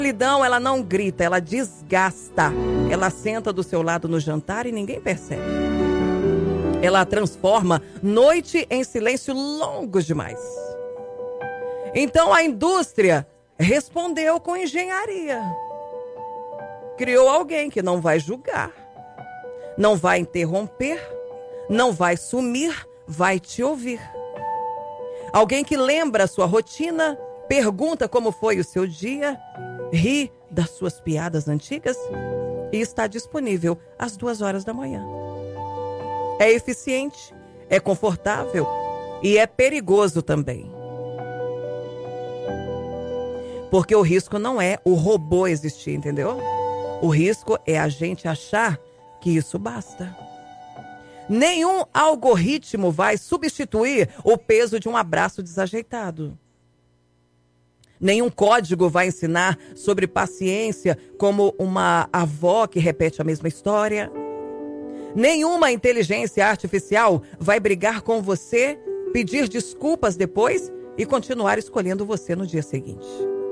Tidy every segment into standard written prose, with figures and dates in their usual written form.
solidão, ela não grita, ela desgasta. Ela senta do seu lado no jantar e ninguém percebe. Ela transforma noite em silêncio longo demais. Então a indústria respondeu com engenharia. Criou alguém que não vai julgar, não vai interromper, não vai sumir, vai te ouvir. Alguém que lembra a sua rotina, pergunta como foi o seu dia, ri das suas piadas antigas e está disponível às 2h da manhã. É eficiente, é confortável e é perigoso também. Porque o risco não é o robô existir, entendeu? O risco é a gente achar que isso basta. Nenhum algoritmo vai substituir o peso de um abraço desajeitado. Nenhum código vai ensinar sobre paciência como uma avó que repete a mesma história. Nenhuma inteligência artificial vai brigar com você, pedir desculpas depois e continuar escolhendo você no dia seguinte.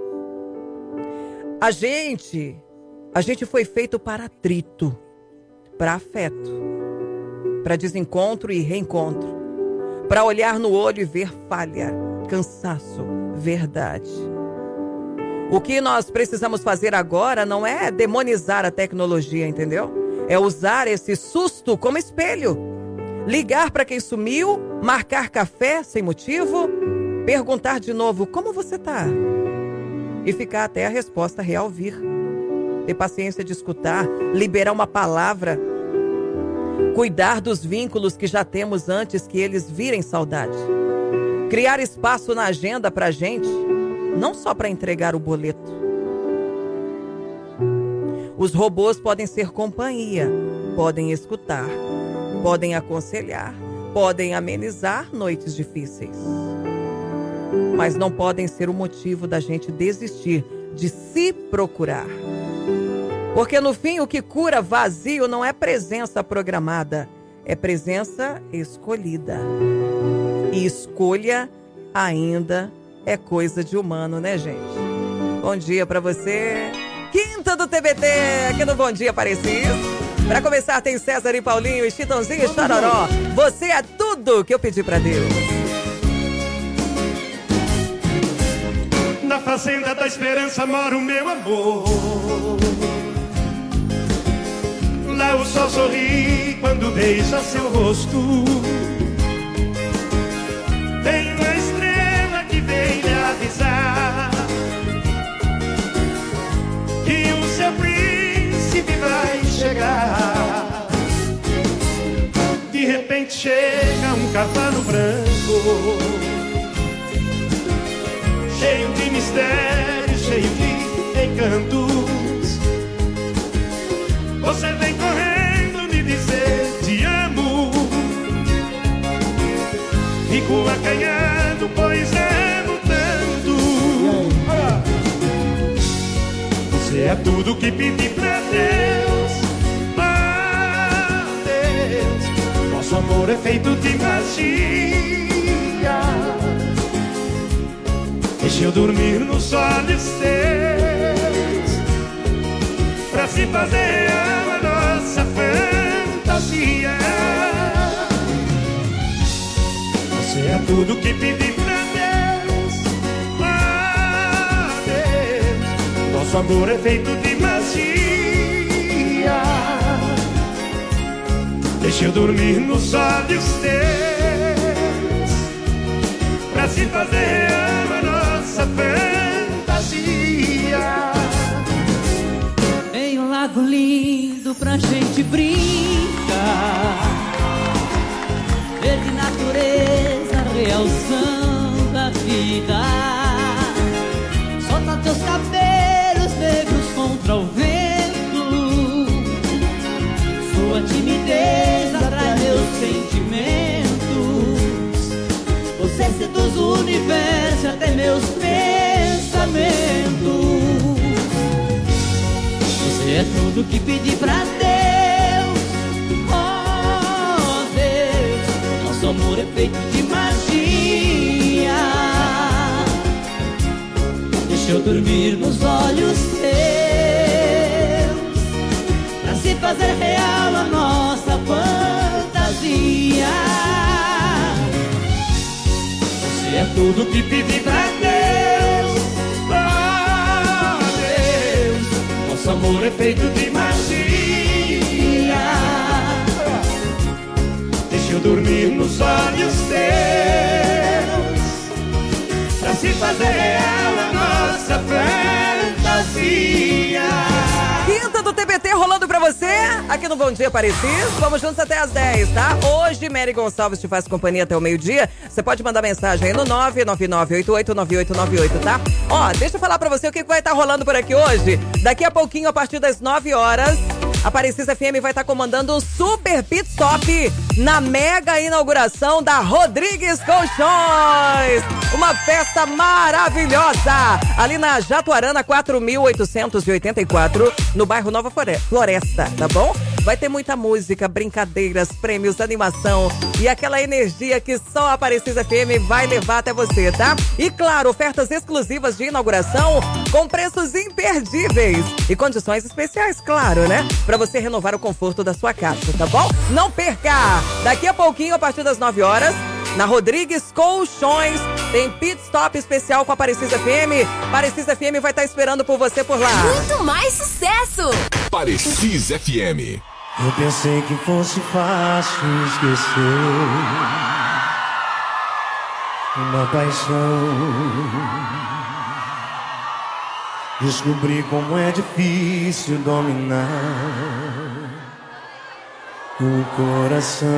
A gente foi feito para atrito, para afeto, para desencontro e reencontro, para olhar no olho e ver falha, cansaço, verdade. O que nós precisamos fazer agora não é demonizar a tecnologia, entendeu? É usar esse susto como espelho. Ligar para quem sumiu, marcar café sem motivo, perguntar de novo como você tá e ficar até a resposta real vir. Ter paciência de escutar, liberar uma palavra, cuidar dos vínculos que já temos antes que eles virem saudade. Criar espaço na agenda pra gente, não só para entregar o boleto. Os robôs podem ser companhia, podem escutar, podem aconselhar, podem amenizar noites difíceis. Mas não podem ser o motivo da gente desistir de se procurar. Porque no fim o que cura vazio não é presença programada, é presença escolhida. E escolha ainda é coisa de humano, né, gente? Bom dia pra você. Quinta do TBT, aqui no Bom Dia Aparecido. Pra começar tem César e Paulinho e Chitãozinho e Chororó. Você é tudo que eu pedi pra Deus. Na fazenda da esperança mora o meu amor. Lá o sol sorri quando beija seu rosto. Tem uma estrela que vem lhe avisar que o seu príncipe vai chegar. De repente chega um cavalo branco, cheio de mistério, cheio de encantos. Você vem correndo me dizer te amo. Fico acanhado, pois amo tanto. Você é tudo que pedi pra Deus. Oh, Deus, nosso amor é feito de magia. Deixa eu dormir nos olhos teus, pra se fazer real a nossa fantasia. Você é tudo que pedi pra Deus. Oh, Deus, nosso amor é feito de magia. Deixa eu dormir nos olhos teus, pra se fazer real a nossa fantasia. Em um lago lindo pra gente brincar, verde natureza, realçando a vida. Solta teus cabelos negros contra o vento, sua timidez atrai meus sentimentos. Você seduz o universo até meus pensamentos. Você é tudo que pedi pra Deus. Oh, Deus, nosso amor é feito de magia. Deixa deixa eu dormir nos olhos teus, pra se fazer real a nossa fantasia. Você é tudo que pedi pra Deus. Oh, Deus, nosso amor é feito de magia. Deixa eu dormir nos olhos teus, pra se fazer real a nossa fantasia. Quinta do TBT rolando pra você, aqui no Bom Dia Aparecido. Vamos juntos até as 10, tá? Hoje, Mary Gonçalves te faz companhia até o meio-dia. Você pode mandar mensagem aí no 999889898, tá? Ó, deixa eu falar pra você o que vai estar rolando por aqui hoje. Daqui a pouquinho, a partir das 9 horas, a Parecis FM vai estar comandando um super pit stop na mega inauguração da Rodrigues Colchões. Uma festa maravilhosa ali na Jatuarana 4884, no bairro Nova Floresta, tá bom? Vai ter muita música, brincadeiras, prêmios, animação e aquela energia que só a Parecis FM vai levar até você, tá? E claro, ofertas exclusivas de inauguração com preços imperdíveis e condições especiais, claro, né? Pra você renovar o conforto da sua casa, tá bom? Não perca! Daqui a pouquinho, a partir das 9 horas, na Rodrigues Colchões, tem pit stop especial com a Parecis FM. Parecis FM vai estar esperando por você por lá. Muito mais sucesso! Parecis FM. Eu pensei que fosse fácil esquecer uma paixão. Descobri como é difícil dominar o coração.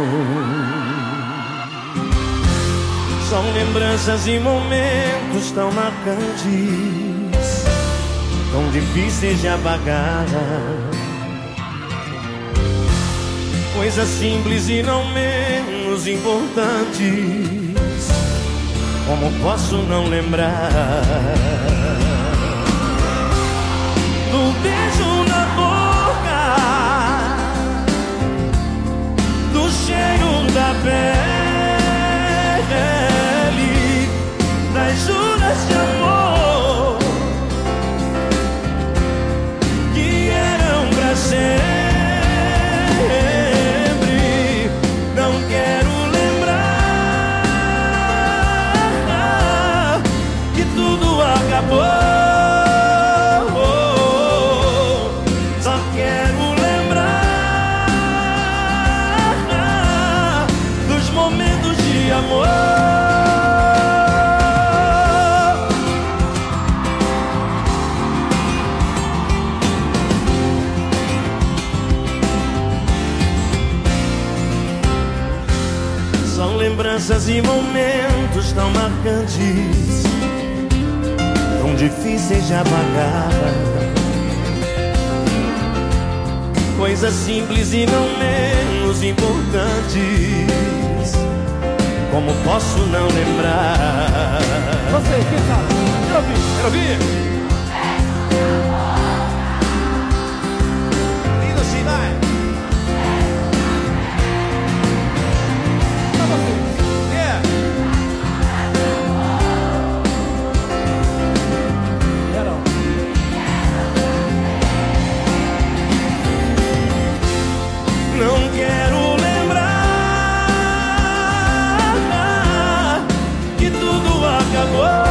São lembranças e momentos tão marcantes, tão difíceis de apagar. Coisas simples e não menos importantes, como posso não lembrar do beijo na boca, do cheiro da pele, das juras de amor que eram pra sempre. Não quero lembrar que tudo acabou. Só quero lembrar dos momentos de amor. São lembranças e momentos tão marcantes, tão difíceis de apagar. Coisas simples e não menos importantes, como posso não lembrar? Você, quem sabe? Quero ouvir, quero ouvir. Lindo assim, vai. Não quero lembrar que tudo acabou.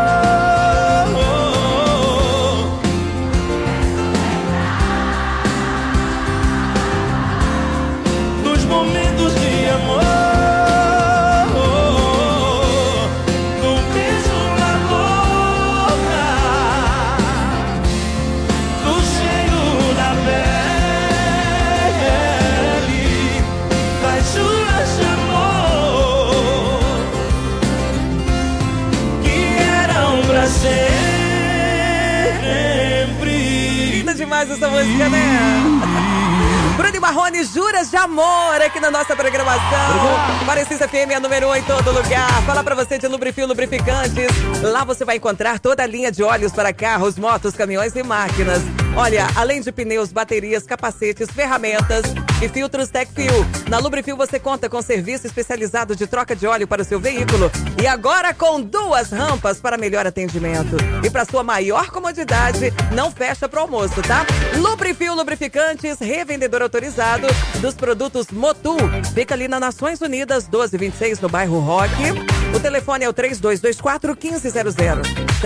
Dos momentos de amor, do beijo na boca, do cheiro da pele, das juras de amor que eram pra sempre. Linda demais essa música, né? Bruno e Marrone, Juras de Amor, aqui na nossa programação. Parecis FM é número 1 em todo lugar. Fala pra você de Lubrifil Lubrificantes. Lá você vai encontrar toda a linha de óleos para carros, motos, caminhões e máquinas. Olha, além de pneus, baterias, capacetes, ferramentas, e filtros Tecfil. Na Lubrifil você conta com serviço especializado de troca de óleo para o seu veículo e agora com 2 rampas para melhor atendimento. E para sua maior comodidade, não fecha pro almoço, tá? Lubrifil Lubrificantes, revendedor autorizado dos produtos Motul. Fica ali na Nações Unidas, 1226, no bairro Roque. O telefone é o 3224-1500.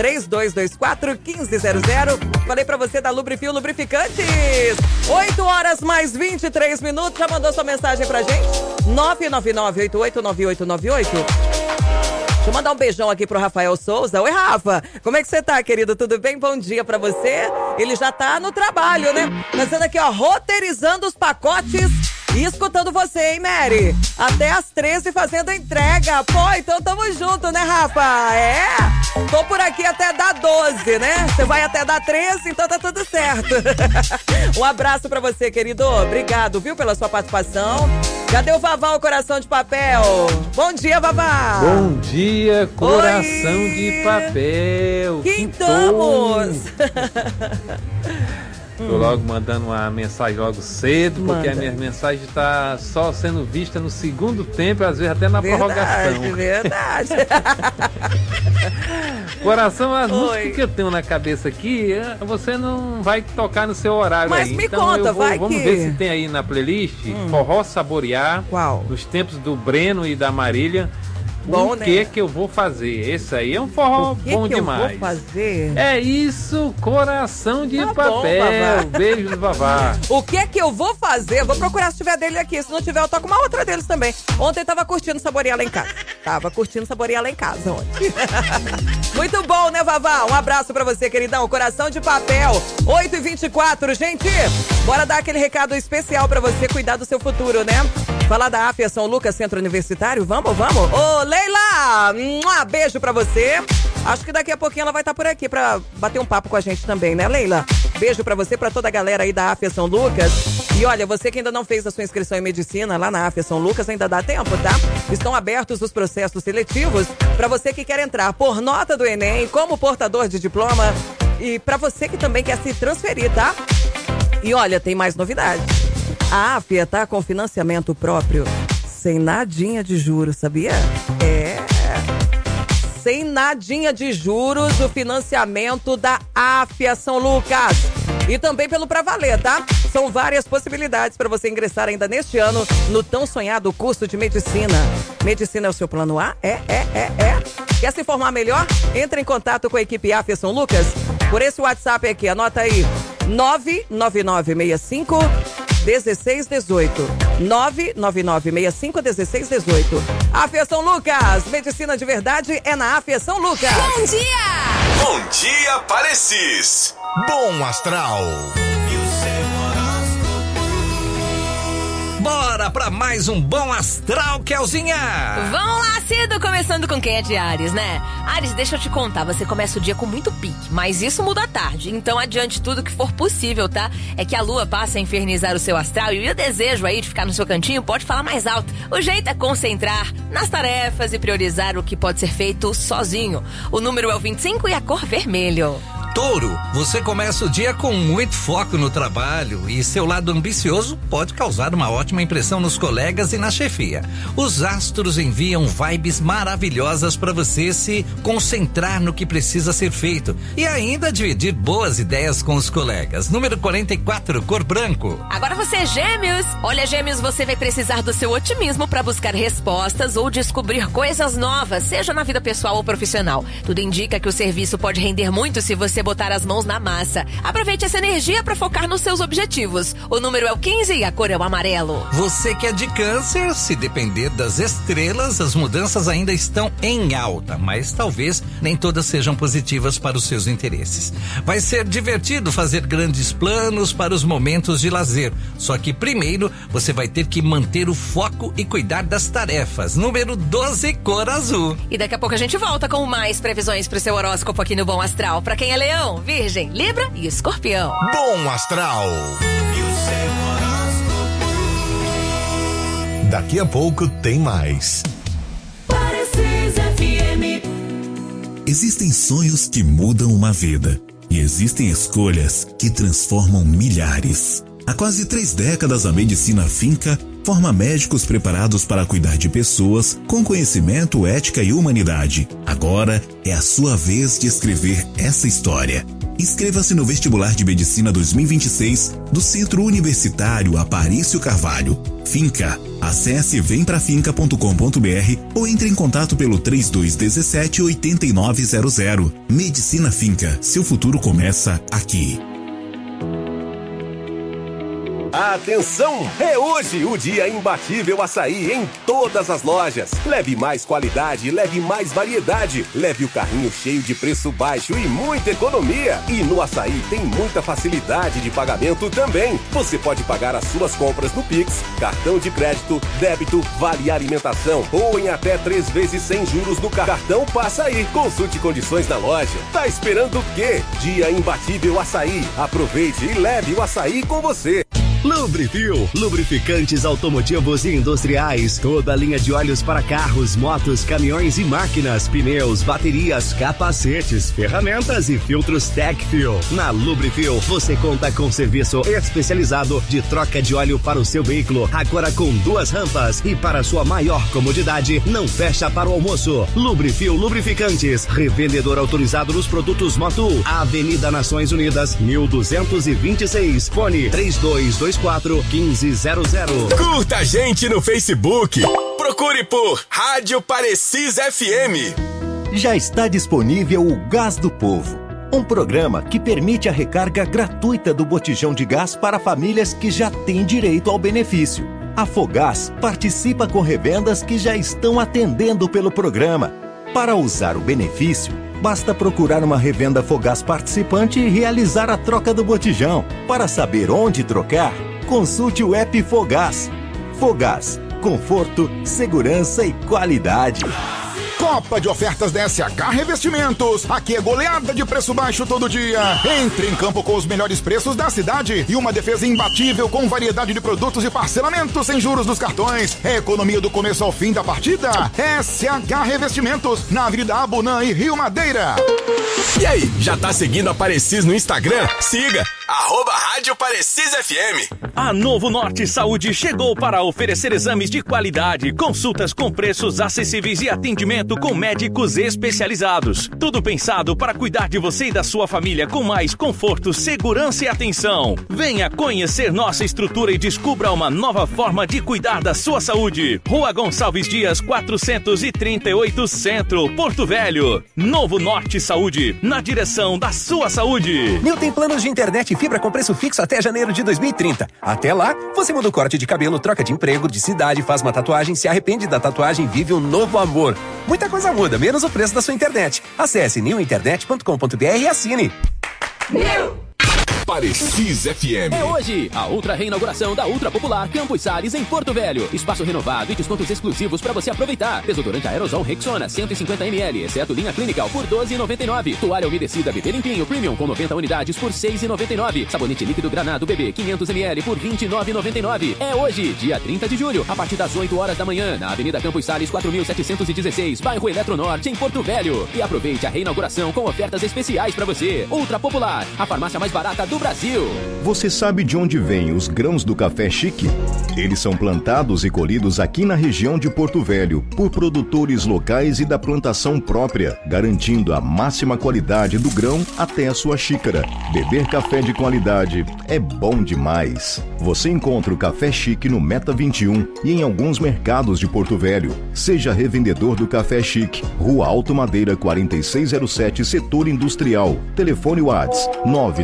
3224-1500. Falei pra você da Lubrifil Lubrificantes. 8 horas mais 23 minutos. Já mandou sua mensagem pra gente? 999-889898. Deixa eu mandar um beijão aqui pro Rafael Souza. Oi, Rafa. Como é que você tá, querido? Tudo bem? Bom dia pra você. Ele já tá no trabalho, né? Fazendo aqui, ó, roteirizando os pacotes e escutando você, hein, Mary? Até às 13 fazendo a entrega. Pô, então tamo junto, né, Rafa? É? Tô por aqui até dar 12, né? Você vai até dar 13, então tá tudo certo. Um abraço pra você, querido. Obrigado, viu, pela sua participação. Cadê o Vavá, o coração de papel? Bom dia, Vavá. Bom dia, coração de papel. Quintamos. Tô logo mandando uma mensagem logo cedo, porque a minha mensagem tá só sendo vista no segundo tempo, às vezes até na prorrogação. Verdade. Coração, as músicas que eu tenho na cabeça aqui, você não vai tocar no seu horário. Mas aí. Me então conta, vamos ver se tem aí na playlist Forró Saborear. Qual? Nos tempos do Breno e da Marília. Bom, o que que eu vou fazer? Esse aí é um forró bom demais. Eu vou fazer? É isso, coração de papel. Beijos, Vavá. O que eu vou fazer? Eu vou procurar se tiver dele aqui. Se não tiver, eu toco uma outra deles também. Ontem tava curtindo saborear lá em casa. Ontem. Muito bom, né, Vavá? Um abraço pra você, queridão. Coração de papel. 8h24, gente. Bora dar aquele recado especial pra você cuidar do seu futuro, né? Falar da AFIA São Lucas Centro Universitário. Vamos? Ô, Leila! Beijo pra você. Acho que daqui a pouquinho ela vai estar por aqui pra bater um papo com a gente também, né, Leila? Beijo pra você, pra toda a galera aí da AFIA São Lucas. E olha, você que ainda não fez a sua inscrição em medicina lá na AFIA São Lucas, ainda dá tempo, tá? Estão abertos os processos seletivos pra você que quer entrar por nota do Enem, como portador de diploma e pra você que também quer se transferir, tá? E olha, tem mais novidade. A AFIA tá com financiamento próprio, sem nadinha de juros, sabia? Sem nadinha de juros, o financiamento da AFIA São Lucas. E também pelo Pra Valer, tá? São várias possibilidades para você ingressar ainda neste ano no tão sonhado curso de medicina. Medicina é o seu plano A? Quer se informar melhor? Entre em contato com a equipe AFIA São Lucas por esse WhatsApp aqui, anota aí, 99965 1618. 999651618. AFIA São Lucas. Medicina de verdade é na AFIA São Lucas. Bom dia! Bom dia, Parecis. Bom astral. Bora pra mais um Bom Astral, Kelzinha! Vamos lá, cedo, começando com quem é de Áries, né? Áries, deixa eu te contar, você começa o dia com muito pique, mas isso muda à tarde, então adiante tudo que for possível, tá? É que a lua passa a infernizar o seu astral e o desejo aí de ficar no seu cantinho pode falar mais alto. O jeito é concentrar nas tarefas e priorizar o que pode ser feito sozinho. O número é o 25 e a cor vermelho. Touro, você começa o dia com muito foco no trabalho e seu lado ambicioso pode causar uma ótima impressão nos colegas e na chefia. Os astros enviam vibes maravilhosas para você se concentrar no que precisa ser feito e ainda dividir boas ideias com os colegas. Número 44, cor branco. Agora você é Gêmeos. Olha, Gêmeos, você vai precisar do seu otimismo para buscar respostas ou descobrir coisas novas, seja na vida pessoal ou profissional. Tudo indica que o serviço pode render muito se você botar as mãos na massa. Aproveite essa energia para focar nos seus objetivos. O número é o 15 e a cor é o amarelo. Você que é de Câncer, se depender das estrelas, as mudanças ainda estão em alta, mas talvez nem todas sejam positivas para os seus interesses. Vai ser divertido fazer grandes planos para os momentos de lazer, só que primeiro você vai ter que manter o foco e cuidar das tarefas. Número 12, cor azul. E daqui a pouco a gente volta com mais previsões para o seu horóscopo aqui no Bom Astral. Para quem é Leão, Virgem, Libra e Escorpião. Bom astral. Daqui a pouco tem mais. Parecis FM. Existem sonhos que mudam uma vida e existem escolhas que transformam milhares. Há quase 3 décadas, a Medicina Finca forma médicos preparados para cuidar de pessoas com conhecimento, ética e humanidade. Agora é a sua vez de escrever essa história. Inscreva-se no Vestibular de Medicina 2026 do Centro Universitário Aparício Carvalho. Finca. Acesse vemprafinca.com.br ou entre em contato pelo 3217-8900. Medicina Finca. Seu futuro começa aqui. Atenção! É hoje o dia imbatível açaí em todas as lojas. Leve mais qualidade, leve mais variedade. Leve o carrinho cheio de preço baixo e muita economia. E no açaí tem muita facilidade de pagamento também. Você pode pagar as suas compras no Pix, cartão de crédito, débito, vale alimentação ou em até 3 vezes sem juros no cartão Passa Aí. Consulte condições na loja. Tá esperando o quê? Dia imbatível açaí. Aproveite e leve o açaí com você. Lubrifil, lubrificantes automotivos e industriais, toda a linha de óleos para carros, motos, caminhões e máquinas, pneus, baterias, capacetes, ferramentas e filtros Tecfil. Na Lubrifil, você conta com serviço especializado de troca de óleo para o seu veículo, agora com 2 rampas e para sua maior comodidade, não fecha para o almoço. Lubrifil Lubrificantes, revendedor autorizado nos produtos Motul, Avenida Nações Unidas, 1226, fone 3224-1500. Curta a gente no Facebook. Procure por Rádio Parecis FM. Já está disponível o Gás do Povo, um programa que permite a recarga gratuita do botijão de gás para famílias que já têm direito ao benefício. A Fogás participa com revendas que já estão atendendo pelo programa. Para usar o benefício, basta procurar uma revenda Fogás participante e realizar a troca do botijão. Para saber onde trocar, consulte o app Fogás. Fogás, conforto, segurança e qualidade. Copa de ofertas da SH Revestimentos. Aqui é goleada de preço baixo todo dia. Entre em campo com os melhores preços da cidade e uma defesa imbatível com variedade de produtos e parcelamento sem juros dos cartões. É economia do começo ao fim da partida. SH Revestimentos, na Avenida Abunã e Rio Madeira. E aí, já tá seguindo a Parecis no Instagram? Siga! @Rádio Parecis FM. A Novo Norte Saúde chegou para oferecer exames de qualidade, consultas com preços acessíveis e atendimento com médicos especializados. Tudo pensado para cuidar de você e da sua família com mais conforto, segurança e atenção. Venha conhecer nossa estrutura e descubra uma nova forma de cuidar da sua saúde. Rua Gonçalves Dias, 438 Centro, Porto Velho. Novo Norte Saúde, na direção da sua saúde. Nil tem planos de internet e fibra com preço fixo até janeiro de 2030. Até lá, você muda o corte de cabelo, troca de emprego, de cidade, faz uma tatuagem, se arrepende da tatuagem, vive um novo amor. Muita coisa muda, menos o preço da sua internet. Acesse nilinternet.com.br e assine. Parecis FM. É hoje a ultra reinauguração da Ultra Popular Campos Sales em Porto Velho. Espaço renovado e descontos exclusivos para você aproveitar. Desodorante aerosol Rexona 150 ml, exceto linha Clinical por R$12,99. Toalha umedecida Bebê Limpinho Premium com 90 unidades por R$6,99. Sabonete líquido Granado Bebê 500 ml por R$29,99. É hoje, dia 30 de julho, a partir das 8 horas da manhã, na Avenida Campos Sales 4716, bairro Eletronorte, em Porto Velho. E aproveite a reinauguração com ofertas especiais para você. Ultra Popular, a farmácia mais barata do Brasil. Você sabe de onde vêm os grãos do café chique? Eles são plantados e colhidos aqui na região de Porto Velho por produtores locais e da plantação própria, garantindo a máxima qualidade do grão até a sua xícara. Beber café de qualidade é bom demais. Você encontra o café chique no Meta 21 e em alguns mercados de Porto Velho. Seja revendedor do Café Chique, Rua Alto Madeira 4607, Setor Industrial. Telefone WhatsApp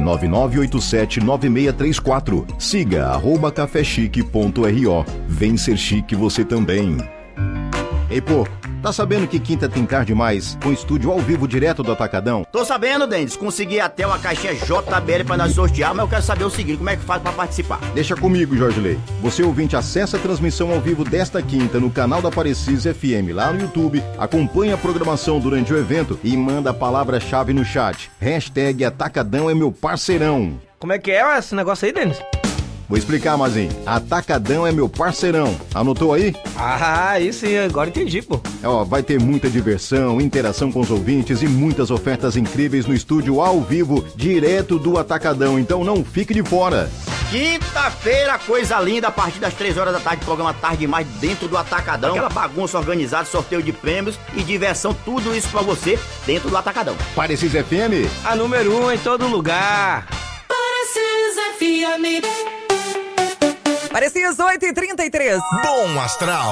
999879634. Siga @cafechique.ro. Vem ser chique você também. Ei, pô, tá sabendo que quinta tem card demais? Com estúdio ao vivo direto do Atacadão? Tô sabendo, Denis. Consegui até uma caixinha JBL pra nós sortear, mas eu quero saber o seguinte, como é que faz pra participar? Deixa comigo, Jorge Lei. Você ouvinte acessa a transmissão ao vivo desta quinta no canal da Parecis FM lá no YouTube, acompanha a programação durante o evento e manda a palavra-chave no chat. #Atacadão é meu parceirão. Como é que é esse negócio aí, Denis? Vou explicar, Mazinho. Atacadão é meu parceirão. Anotou aí? Ah, isso sim, agora entendi, pô. Vai ter muita diversão, interação com os ouvintes e muitas ofertas incríveis no estúdio ao vivo, direto do Atacadão. Então não fique de fora. Quinta-feira, coisa linda, a partir das 3 horas da tarde, programa Tarde Demais dentro do Atacadão. Aquela bagunça organizada, sorteio de prêmios e diversão, tudo isso pra você dentro do Atacadão. Parecis FM, a número 1 em todo lugar. Parecis FM. Parecis 8h33. Bom Astral.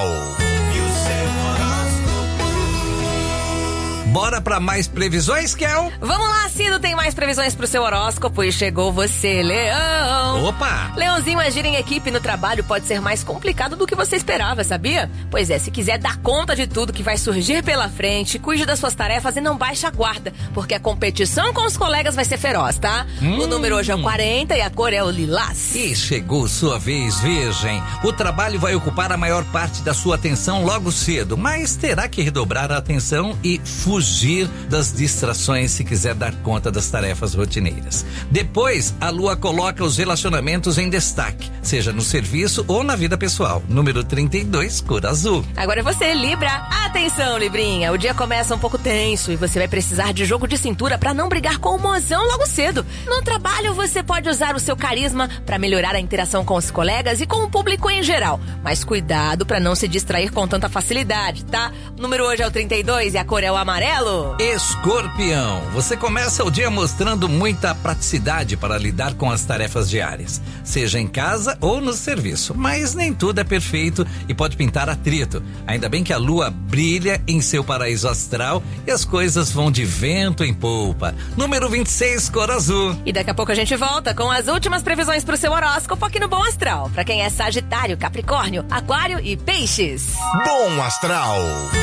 Bora pra mais previsões, Kel? Vamos lá, Cido, tem mais previsões pro seu horóscopo e chegou você, Leão. Opa! Leãozinho, agir em equipe no trabalho pode ser mais complicado do que você esperava, sabia? Pois é, se quiser dar conta de tudo que vai surgir pela frente, cuide das suas tarefas e não baixe a guarda, porque a competição com os colegas vai ser feroz, tá? O número hoje é o 40 e a cor é o lilás. E chegou sua vez, Virgem. O trabalho vai ocupar a maior parte da sua atenção logo cedo, mas terá que redobrar a atenção e fugir das distrações se quiser dar conta das tarefas rotineiras. Depois, a lua coloca os relacionamentos em destaque, seja no serviço ou na vida pessoal. Número 32, cor azul. Agora é você, Libra. Atenção, Librinha, o dia começa um pouco tenso e você vai precisar de jogo de cintura pra não brigar com o mozão logo cedo. No trabalho, você pode usar o seu carisma pra melhorar a interação com os colegas e com o público em geral. Mas cuidado pra não se distrair com tanta facilidade, tá? O número hoje é o 32 e a cor é o amarelo. Escorpião, você começa o dia mostrando muita praticidade para lidar com as tarefas diárias, seja em casa ou no serviço, mas nem tudo é perfeito e pode pintar atrito. Ainda bem que a lua brilha em seu paraíso astral e as coisas vão de vento em polpa. Número 26, cor azul. E daqui a pouco a gente volta com as últimas previsões pro seu horóscopo aqui no Bom Astral, pra quem é Sagitário, Capricórnio, Aquário e Peixes. Bom Astral.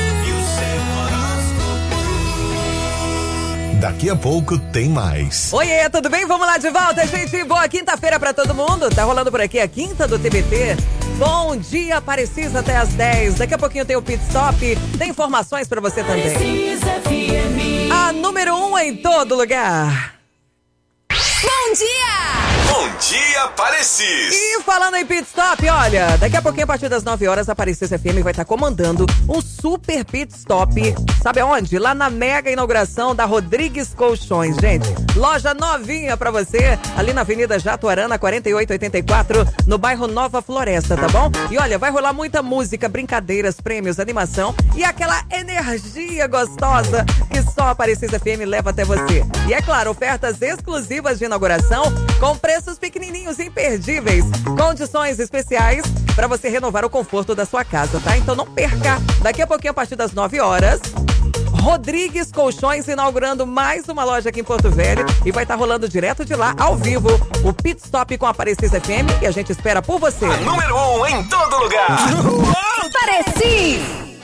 Daqui a pouco tem mais. Oiê, tudo bem? Vamos lá de volta, gente. Boa quinta-feira pra todo mundo. Tá rolando por aqui a quinta do TBT. Bom dia, Parecis, até às 10. Daqui a pouquinho tem o Pit Stop. Tem informações pra você também. Parecis FM. A número 1 em todo lugar. Bom dia! Bom dia, Parecis! E falando em Pit Stop, olha, daqui a pouquinho, a partir das 9 horas, a Parecis FM vai estar comandando um super Pit Stop. Sabe aonde? Lá na mega inauguração da Rodrigues Colchões, gente. Loja novinha pra você, ali na Avenida Jatuarana, 4884, no bairro Nova Floresta, tá bom? E olha, vai rolar muita música, brincadeiras, prêmios, animação e aquela energia gostosa que só a Parecis FM leva até você. E é claro, ofertas exclusivas de inauguração com preços pequenininhos imperdíveis, condições especiais para você renovar o conforto da sua casa, tá? Então não perca, daqui a pouquinho a partir das 9 horas, Rodrigues Colchões inaugurando mais uma loja aqui em Porto Velho e vai estar rolando direto de lá, ao vivo, o Pit Stop com a Parecis FM e a gente espera por você. A número 1 em todo lugar. Parecis!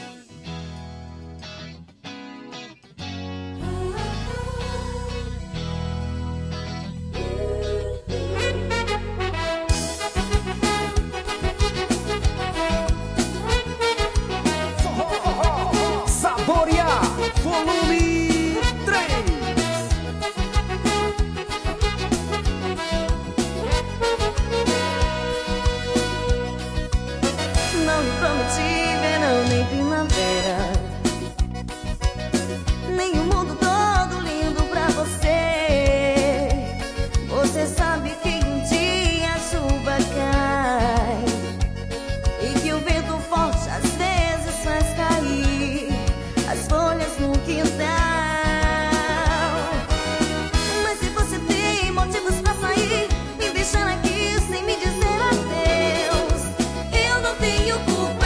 Volume 3. Não me prometi verão nem primavera, nem o mundo todo lindo pra você. Você sabe que um dia a chuva cai e que o vento forte às vezes faz cair as folhas no quintal. Mas se você tem motivos pra sair, me deixar aqui sem me dizer adeus, eu não tenho culpa.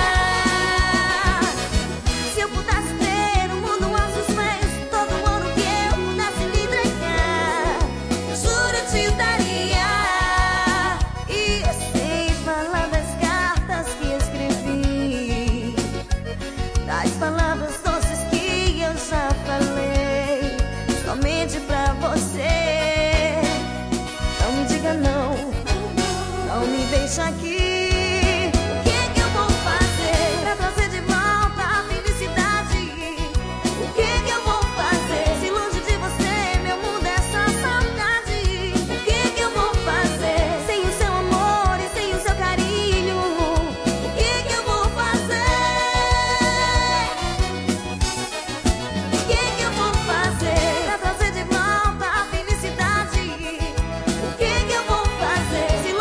Se eu pudesse ter o mundo aos seus pés, todo o ouro que eu pudesse lhe entregar, juro eu te daria. E sem falar das cartas que escrevi, das palavras doces que eu já falei, somente pra você. Não me diga não, não me deixa aqui. O que é que eu vou fazer pra trazer de volta a felicidade? O que é que eu vou fazer se longe de você meu mundo é só saudade? O que é que eu vou fazer sem o seu amor e sem o seu carinho? O que é que eu vou fazer? O que é que eu vou fazer pra trazer de volta a felicidade? O que é que eu vou fazer se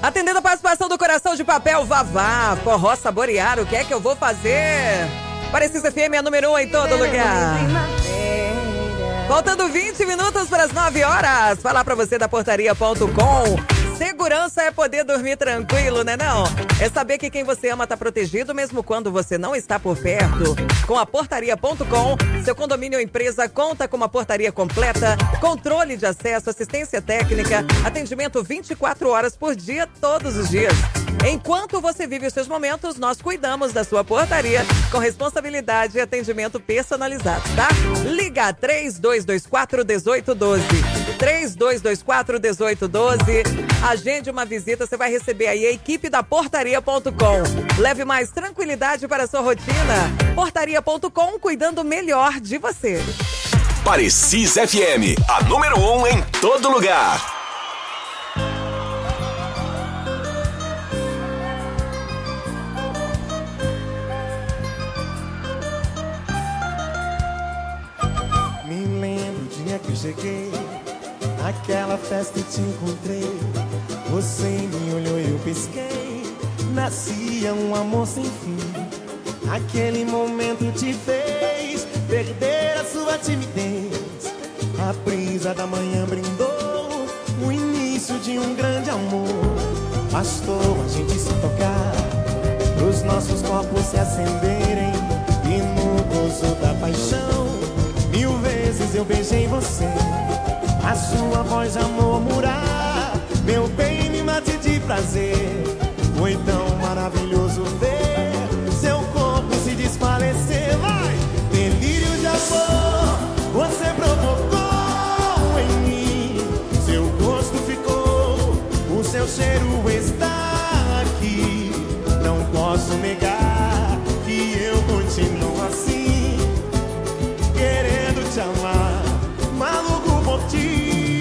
Atendendo a participação do Coração de Papel, Vavá, forró saborear, o que é que eu vou fazer? Parecisa FM é a número 1 em todo lugar. Faltando 20 minutos para as 9 horas. Falar para você da portaria.com. Segurança é poder dormir tranquilo, né não? É saber que quem você ama está protegido mesmo quando você não está por perto. Com a portaria.com, seu condomínio ou empresa conta com uma portaria completa, controle de acesso, assistência técnica, atendimento 24 horas por dia, todos os dias. Enquanto você vive os seus momentos, nós cuidamos da sua portaria com responsabilidade e atendimento personalizado, tá? Liga 3224-1812. 3224-1812. Agende uma visita, você vai receber aí a equipe da portaria.com. Leve mais tranquilidade para a sua rotina. Portaria.com, cuidando melhor de você. Parecis FM, a número 1 em todo lugar. Me lembro o dia que eu cheguei, naquela festa eu te encontrei. Você me olhou e eu pisquei, nascia um amor sem fim. Aquele momento te fez perder a sua timidez. A brisa da manhã brindou o início de um grande amor. Bastou a gente se tocar, os nossos corpos se acenderem, e no gozo da paixão 1000 vezes eu beijei você. A sua voz a murmurar, meu bem, me mate de prazer. Foi tão maravilhoso ver seu corpo se desfalecer. Vai! Delírio de amor, você provocou em mim. Seu gosto ficou, o seu cheiro está aqui. Não posso negar que eu continuo assim, querendo te amar, maluco por ti.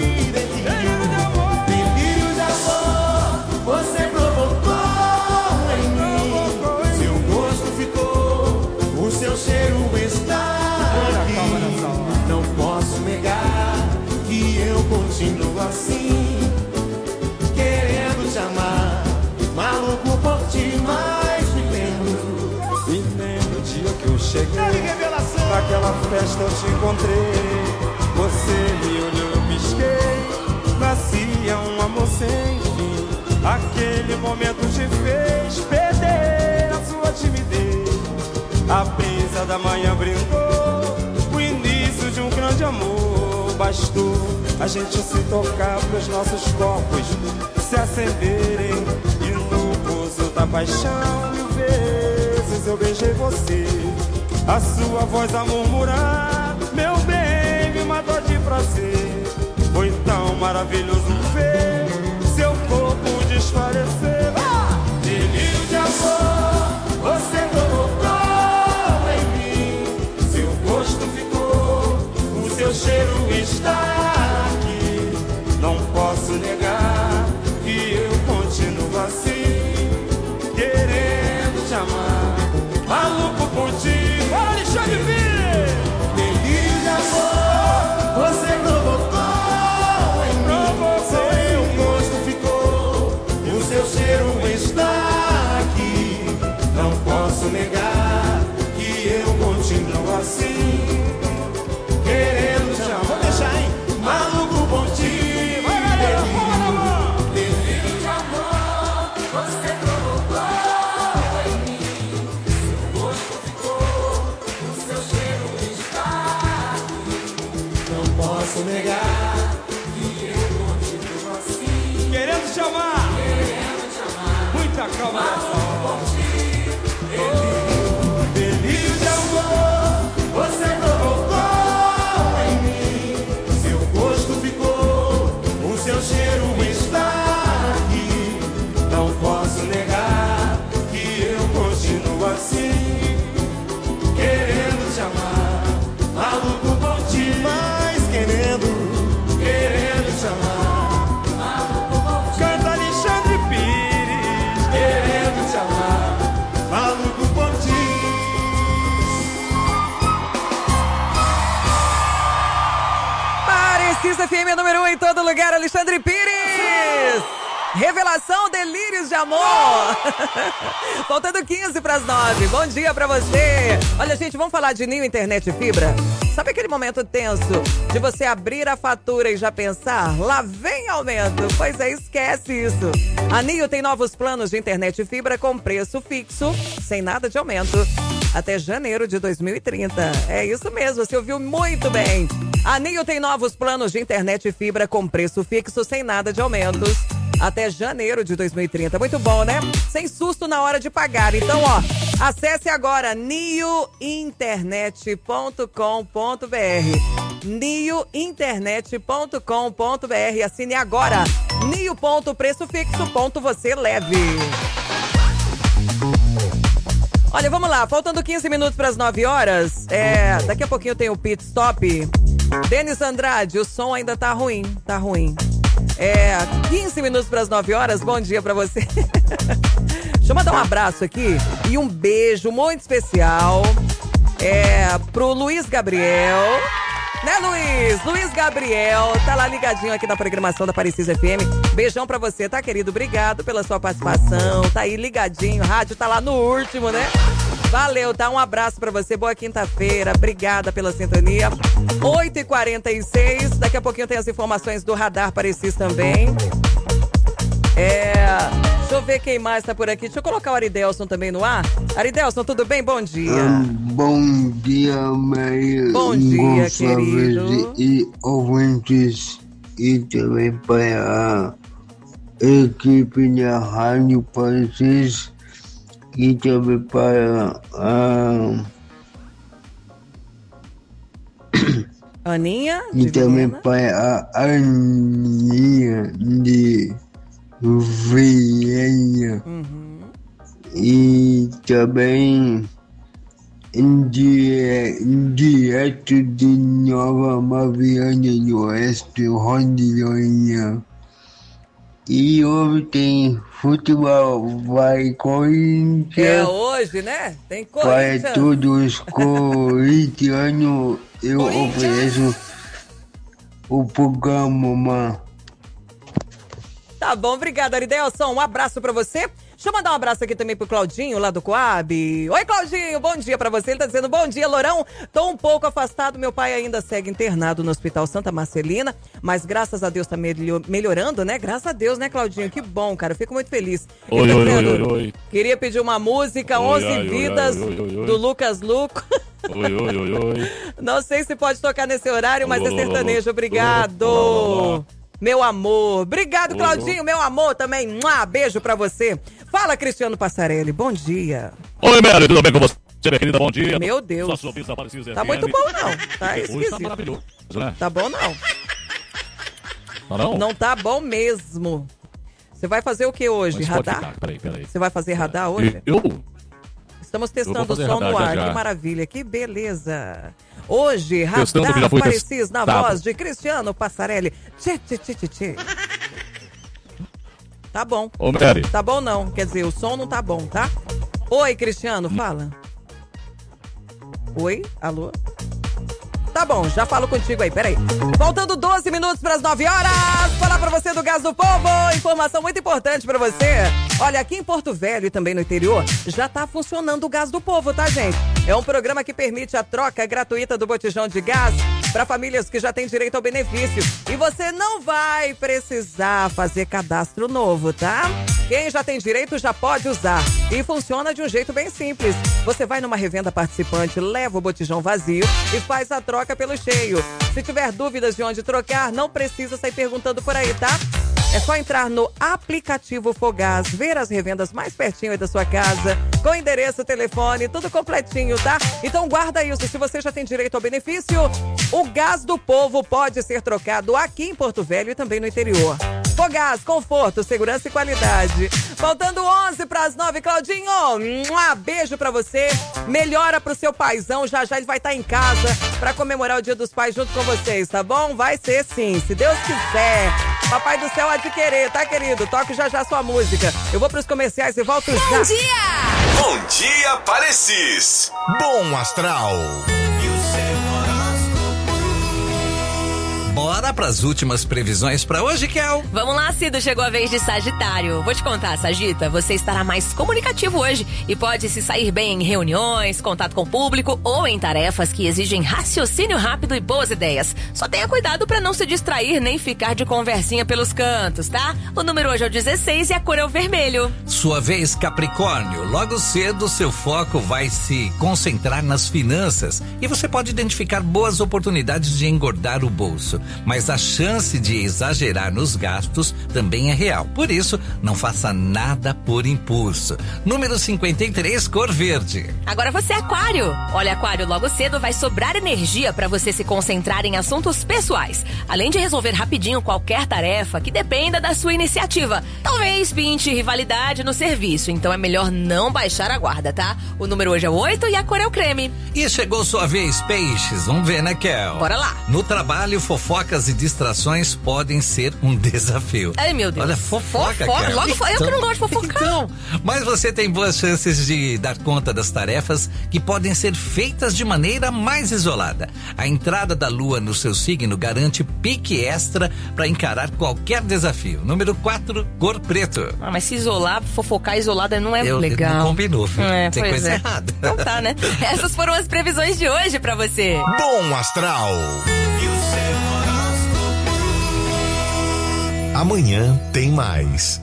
Delírio de amor, você provocou em mim. Seu gosto ficou, o seu cheiro está aqui. Não posso negar que eu continuo assim, querendo te amar, maluco por ti. Mas me lembro o dia que eu cheguei, naquela festa eu te encontrei. Você me olhou, eu pisquei, nascia um amor sem fim. Aquele momento te fez perder a sua timidez. A brisa da manhã brindou o início de um grande amor. Bastou a gente se tocar para os nossos corpos se acenderem, e no gozo da paixão 1000 vezes eu beijei você. A sua voz a murmurar, meu bem, me matou de prazer. Foi tão maravilhoso ver seu corpo desfalecer. Delírio de amor, você provocou em mim. Seu gosto ficou, o seu cheiro está aqui. Não posso negar que eu continuo assim, querendo te amar, maluco por ti. Alexandre Pires! Delírio de amor, você provocou em mim. Seu gosto ficou, o seu cheiro está aqui. Não posso negar que eu continuo assim, querendo te amar. Vou deixar, hein? Maluco por ti. Delírio de amor, você provocou em mim. Seu gosto ficou, o seu cheiro está aqui. Não posso negar que eu continuo assim, querendo te amar, muita calma nessa hora. Delírio de amor, você provocou em mim. Seu gosto ficou, o seu cheiro está aqui. Não posso negar que eu continuo assim, querendo te amar, maluco por ti. Mas querendo te amar, maluco por ti. Canta Alexandre Pires, querendo te amar, maluco por ti. Parecis FM número 1 em todo lugar, Alexandre Pires. Revelação, delírios de amor. Faltando 15 para as 9. Bom dia para você. Olha, gente, vamos falar de Ninho Internet Fibra? Sabe aquele momento tenso de você abrir a fatura e já pensar, lá vem aumento? Pois é, esquece isso. A Ninho tem novos planos de internet fibra com preço fixo, sem nada de aumento, até janeiro de 2030. É isso mesmo, você ouviu muito bem. A Ninho tem novos planos de internet fibra com preço fixo, sem nada de aumentos, até janeiro de 2030. Muito bom, né? Sem susto na hora de pagar. Então, ó, acesse agora niointernet.com.br. niointernet.com.br. Assine agora. Nio.preçofixo.você leve. Olha, vamos lá. Faltando 15 minutos para as 9 horas. Daqui a pouquinho tem o Pit Stop. Denis Andrade, o som ainda tá ruim. 15 minutos para as 9 horas. Bom dia para você. Deixa eu mandar um abraço aqui e um beijo muito especial pro Luiz Gabriel. Né, Luiz? Luiz Gabriel tá lá ligadinho aqui na programação da Parecisa FM. Beijão pra você, tá, querido? Obrigado pela sua participação. Tá aí ligadinho, rádio tá lá no último, né? Valeu, tá? Um abraço pra você. Boa quinta-feira. Obrigada pela sintonia. 8h46. Daqui a pouquinho tem as informações do Radar Parecis também. Deixa eu ver quem mais tá por aqui. Deixa eu colocar o Aridelson também no ar. Aridelson, tudo bem? Bom dia. Bom dia, Maria. Bom dia, querido. E ouvintes. E também para a equipe da Rádio Parecis. E também para a Aninha. E também para a Aninha de Viena. E também direto de Nova Baviana do Oeste, Rondônia. E hoje tem futebol, vai Corinthians. Hoje, né? Tem Corinthians. Para todos os corintianos, eu ofereço o programa. Tá bom, obrigada, Aridelson. Um abraço pra você. Deixa eu mandar um abraço aqui também pro Claudinho, lá do Coab. Oi, Claudinho, bom dia pra você. Ele tá dizendo, bom dia, Lourão. Tô um pouco afastado, meu pai ainda segue internado no Hospital Santa Marcelina, mas graças a Deus tá melhorando, né? Graças a Deus, né, Claudinho? Que bom, cara, eu fico muito feliz. Oi. Queria pedir uma música, 11 Vidas, do Lucas Luco. Oi. Não sei se pode tocar nesse horário, mas é sertanejo. Obrigado. Meu amor. Obrigado, Claudinho, meu amor também. Beijo pra você. Fala, Cristiano Passarelli. Bom dia. Oi, Mary, tudo bem com você, minha querida? Bom dia. Meu Deus. Tá muito bom, não. Tá esquisito. Hoje tá maravilhoso, né? Tá bom, não. Tá não? Não tá bom mesmo. Você vai fazer o que hoje? Mas radar? Peraí. Você vai fazer radar hoje? Eu Estamos testando vou o fazer som no radar ar. já. Que maravilha, que beleza. Hoje, Testando, que já Radar foi Parecis na testado. voz de Cristiano Passarelli. Tchê. Tá bom. Ô, Mary. Tá bom não, quer dizer, o som não tá bom, tá? Oi, Cristiano, fala. Oi, alô? Tá bom, já falo contigo aí, peraí. Faltando 12 minutos para as 9 horas. Falar para você do Gás do Povo. Informação muito importante para você. Olha, aqui em Porto Velho e também no interior, já tá funcionando o Gás do Povo, tá, gente? É um programa que permite a troca gratuita do botijão de gás para famílias que já têm direito ao benefício. E você não vai precisar fazer cadastro novo, tá? Quem já tem direito já pode usar. E funciona de um jeito bem simples. Você vai numa revenda participante, leva o botijão vazio e faz a troca pelo cheio. Se tiver dúvidas de onde trocar, não precisa sair perguntando por aí, tá? É só entrar no aplicativo Fogás, ver as revendas mais pertinho aí da sua casa, com endereço, telefone, tudo completinho, tá? Então guarda isso, se você já tem direito ao benefício, o Gás do Povo pode ser trocado aqui em Porto Velho e também no interior. Fogás, conforto, segurança e qualidade. Faltando 11 para as 9, Claudinho, beijo pra você. Melhora pro seu paizão, já ele vai estar em casa pra comemorar o Dia dos Pais junto com vocês, tá bom? Vai ser sim, se Deus quiser. Papai do céu há de querer, tá, querido? Toque já sua música. Eu vou pros comerciais e volto já. Bom dia! Bom dia, Parecis. Bom astral. Bora pras últimas previsões pra hoje, Kel? Vamos lá, Cido, chegou a vez de Sagitário. Vou te contar, Sagita, você estará mais comunicativo hoje e pode se sair bem em reuniões, contato com o público ou em tarefas que exigem raciocínio rápido e boas ideias. Só tenha cuidado pra não se distrair nem ficar de conversinha pelos cantos, tá? O número hoje é o 16 e a cor é o vermelho. Sua vez, Capricórnio. Logo cedo, seu foco vai se concentrar nas finanças e você pode identificar boas oportunidades de engordar o bolso. Mas a chance de exagerar nos gastos também é real. Por isso, não faça nada por impulso. Número 53, cor verde. Agora você é Aquário. Olha, Aquário, logo cedo vai sobrar energia para você se concentrar em assuntos pessoais, além de resolver rapidinho qualquer tarefa que dependa da sua iniciativa. Talvez pinte rivalidade no serviço, então é melhor não baixar a guarda, tá? O número hoje é o 8 e a cor é o creme. E chegou sua vez, peixes. Vamos ver, né, Kel? Bora lá. No trabalho, fofocas e distrações podem ser um desafio. Ai, meu Deus. Olha, fofoca, Kel. Logo, eu que não gosto de fofocar. Então, mas você tem boas chances de dar conta das tarefas que podem ser feitas de maneira mais isolada. A entrada da lua no seu signo garante pique extra para encarar qualquer desafio. Número 4, cor preto. Ah, mas se isolar, fofocar isolada não é legal. Não combinou, filho. Tem coisa é. errada. Então tá, né? Essas foram as previsões de hoje pra você. Bom Astral. Amanhã tem mais.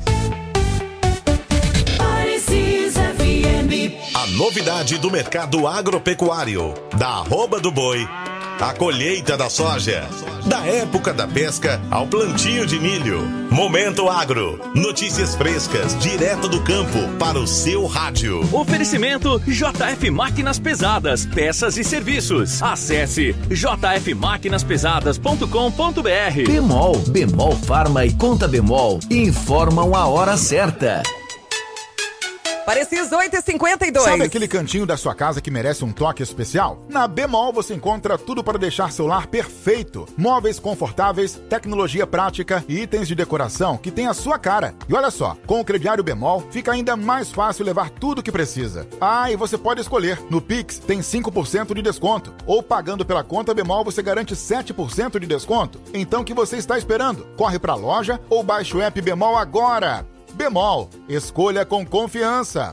A novidade do mercado agropecuário, da arroba do boi, a colheita da soja, da época da pesca ao plantio de milho. Momento Agro, notícias frescas, direto do campo para o seu rádio. Oferecimento JF Máquinas Pesadas, peças e serviços. Acesse jfmaquinaspesadas.com.br. Bemol Farma e Conta Bemol informam a hora certa. Parecidos 8h52. Sabe aquele cantinho da sua casa que merece um toque especial? Na Bemol você encontra tudo para deixar seu lar perfeito. Móveis confortáveis, tecnologia prática e itens de decoração que tem a sua cara. E olha só, com o crediário Bemol fica ainda mais fácil levar tudo que precisa. Ah, e você pode escolher. No Pix tem 5% de desconto. Ou pagando pela conta Bemol você garante 7% de desconto. Então o que você está esperando? Corre para a loja ou baixe o app Bemol agora. Bemol, escolha com confiança.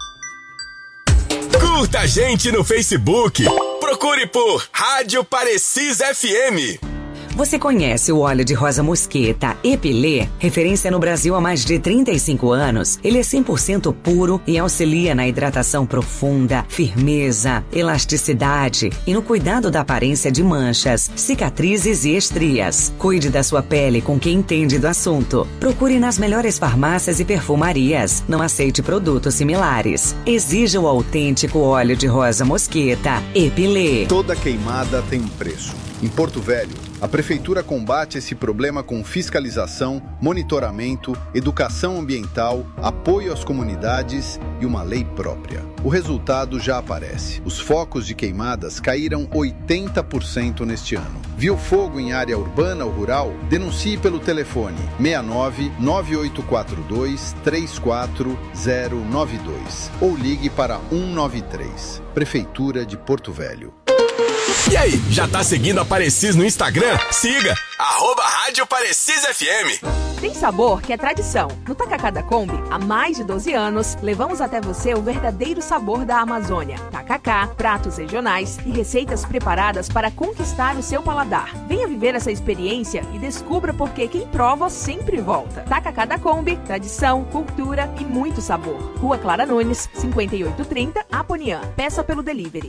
Curta a gente no Facebook. Procure por Rádio Parecis FM. Você conhece o óleo de rosa mosqueta Epilê? Referência no Brasil há mais de 35 anos. Ele é 100% puro e auxilia na hidratação profunda, firmeza, elasticidade e no cuidado da aparência de manchas, cicatrizes e estrias. Cuide da sua pele com quem entende do assunto. Procure nas melhores farmácias e perfumarias. Não aceite produtos similares. Exija o autêntico óleo de rosa mosqueta Epilê. Toda queimada tem um preço. Em Porto Velho, a Prefeitura combate esse problema com fiscalização, monitoramento, educação ambiental, apoio às comunidades e uma lei própria. O resultado já aparece. Os focos de queimadas caíram 80% neste ano. Viu fogo em área urbana ou rural? Denuncie pelo telefone 69 9842 34092 ou ligue para 193. Prefeitura de Porto Velho. E aí, já tá seguindo a Parecis no Instagram? Siga, @Rádio Parecis FM. Tem sabor que é tradição. No Tacacá da Kombi, há mais de 12 anos, levamos até você o verdadeiro sabor da Amazônia. Tacacá, pratos regionais e receitas preparadas para conquistar o seu paladar. Venha viver essa experiência e descubra por que quem prova sempre volta. Tacacá da Kombi, tradição, cultura e muito sabor. Rua Clara Nunes, 5830, Aponian. Peça pelo delivery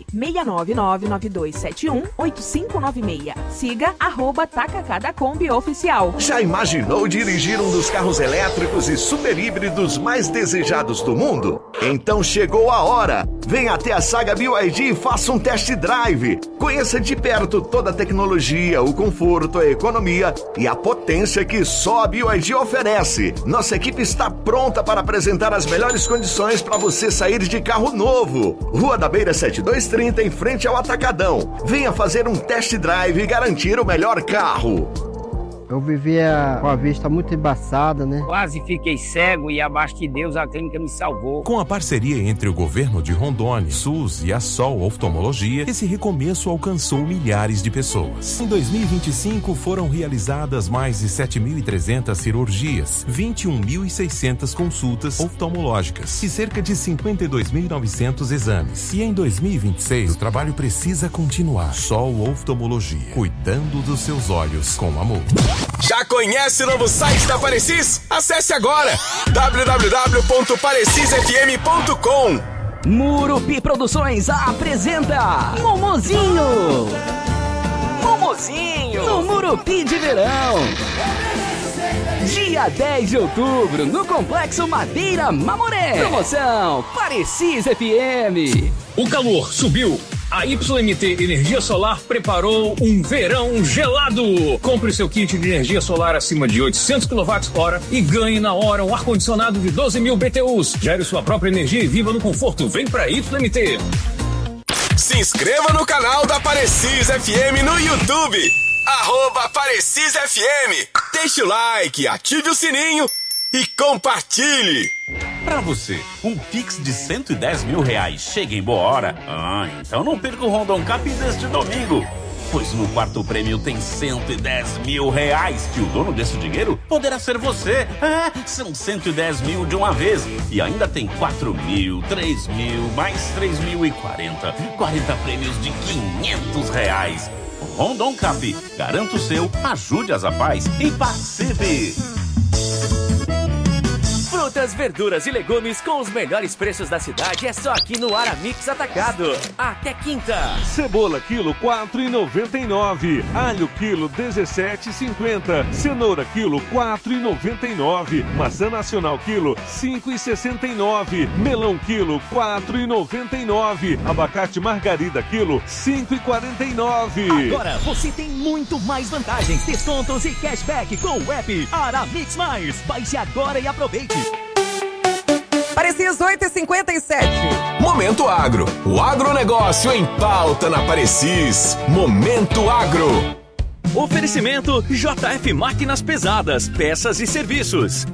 69992718596. Siga @Tacacá da Kombi Oficial. Já imaginou dirigir um dos carros elétricos e super híbridos mais desejados do mundo? Então chegou a hora! Venha até a Saga BYD e faça um test drive. Conheça de perto toda a tecnologia, o conforto, a economia e a potência que só a BYD oferece. Nossa equipe está pronta para apresentar as melhores condições para você sair de carro novo. Rua da Beira 7230, em frente ao Atacadão. Venha fazer um test drive e garantir o melhor carro. Eu vivia com a vista muito embaçada, né? Quase fiquei cego e abaixo de Deus a clínica me salvou. Com a parceria entre o governo de Rondônia, SUS e a Sol Oftalmologia, esse recomeço alcançou milhares de pessoas. Em 2025 foram realizadas mais de 7.300 cirurgias, 21.600 consultas oftalmológicas e cerca de 52.900 exames. E em 2026 o trabalho precisa continuar. Sol Oftalmologia, cuidando dos seus olhos com amor. Já conhece o novo site da Parecis? Acesse agora www.parecisfm.com. Murupi Produções apresenta Momozinho. Momozinho no Murupi de Verão. Dia 10 de outubro, no Complexo Madeira Mamoré. Promoção Parecis FM. O calor subiu. A YMT Energia Solar preparou um verão gelado. Compre seu kit de energia solar acima de 800 kWh e ganhe na hora um ar-condicionado de 12.000 BTUs. Gere sua própria energia e viva no conforto. Vem pra YMT. Se inscreva no canal da Parecis FM no YouTube. @Parecis FM. Deixe o like, ative o sininho e compartilhe. Pra você, um Pix de R$110 mil chega em boa hora? Então não perca o Rondon Cup deste domingo. Pois no quarto prêmio tem R$110 mil, e o dono desse dinheiro poderá ser você. São 110 mil de uma vez. E ainda tem 4 mil, 3 mil, mais 3.040. 40 prêmios de R$500. Rondon Cup, garanta o seu, ajude as Apaz e participe. Frutas, verduras e legumes com os melhores preços da cidade é só aqui no Aramix Atacado. Até quinta. Cebola quilo R$4,99. Alho quilo R$17,50. Cenoura quilo R$4,99. Maçã nacional quilo R$5,69. Melão quilo R$4,99. Abacate margarida quilo R$5,49. Agora você tem muito mais vantagens, descontos e cashback com o app Aramix Mais. Baixe agora e aproveite. Parecis 8h57. Momento Agro. O agronegócio em pauta na Parecis. Momento Agro. Oferecimento JF Máquinas Pesadas, peças e serviços.